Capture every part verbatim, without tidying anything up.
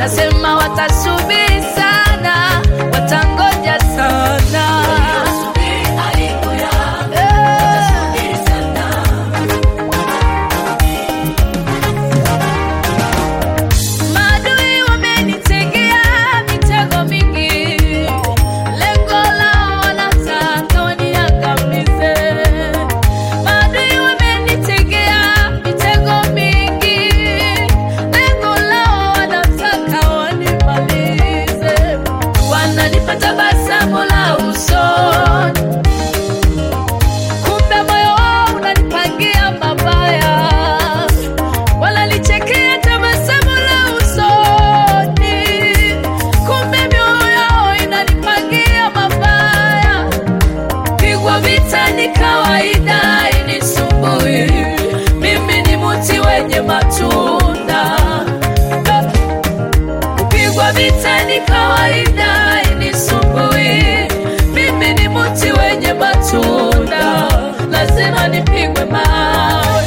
nasema watasubiri sana, watangoja sana. Matunda kupigwa vita ni kawaida, inisumbui. Mimi ni mti wenye matunda, lazima nipigwe mawe,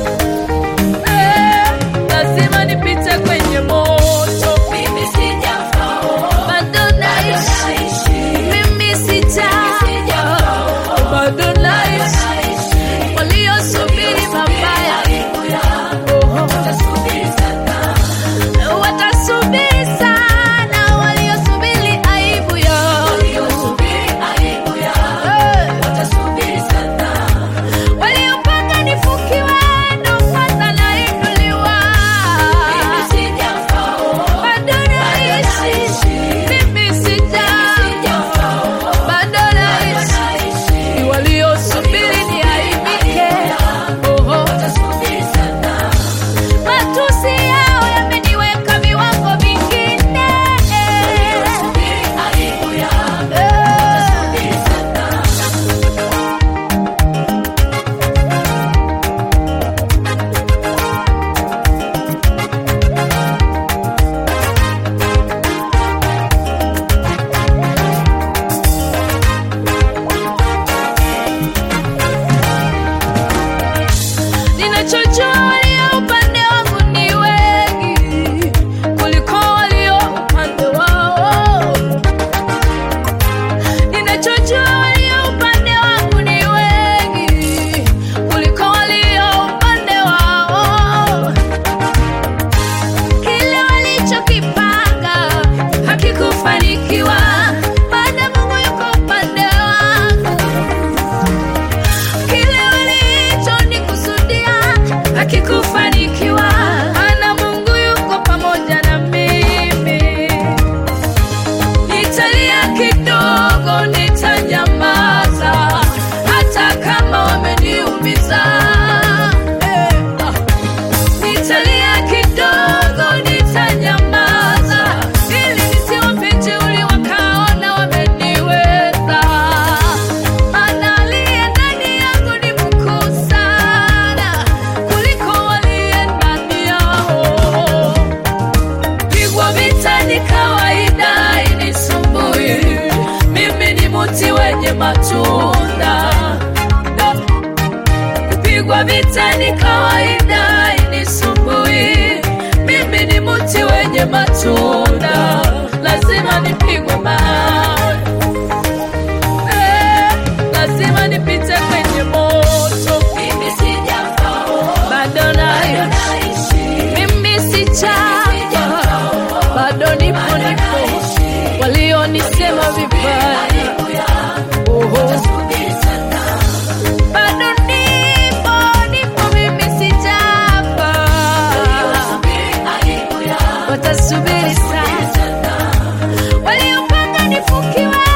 eh, lazima nipite kwenye moto. Mimi sijafa, bado naishi. Mimi sijafa, bado naishi. Waliosubiri mabaya watasubiri sana, watasubiri sana. Waliosubiri aibu yao, waliosubiri aibu yao, watasubiri sana. Waliopanga nifukiwe ndo kwanza nainuliwa. Mimi sijafa, bado naishi. Mimi sijafa, bado naishi. Waliosubiri ni aibike, watasubiri sana. Matusi yao yameniweka viwango vingine, watasubiri aibu yao, watasubiri sana. Ninachojua walio upande wangu ni wengi kuliko walio upande wao. Ninachojua walio upande wangu ni wengi kuliko walio upande wao. Kile walichokipanga hakikufanikiwa, maana Mungu yuko upande wangu. Kile walichonikusudia hakikufanikiwa, maana Mungu yuko pamoja na mimi. Nitalia kidogo, nitanyamaza, hata kama wameniumiza. Eh, ah. Nitalia kidogo, nitanyamaza, ili nisiwape jeuri wakaona wameniweza. Maana aliye ndani yangu ni mkuu sana kuliko waliye ndani yao. Pigwa vita ni kawaida, inisumbui. Mimi ni mti wenye matunda. Kupigwa vita ni kawaida, inisumbui. Mimi ni mti wenye matunda, lazima nipigwe mawe, eh, lazima nipite kwenye moto. Mimi sijafa, bado naishi. Mimi sijafa, bado nipo nipo. Walionisema vibaya, bado nipo nipo. Mimi sijafa, watasubiri sana. Waliopanga nifukiwe